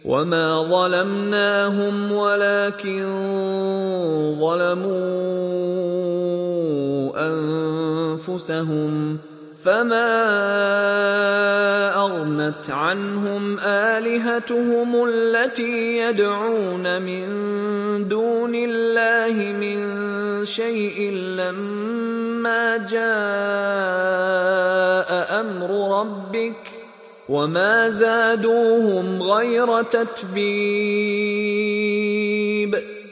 وما ظلمناهم ولكن ظلموا أنفسهم فما أغنت عنهم آلهتهم التي يدعون من دون الله من شيء لما جاء أمر ربك وما زادوهم غير تتبيب.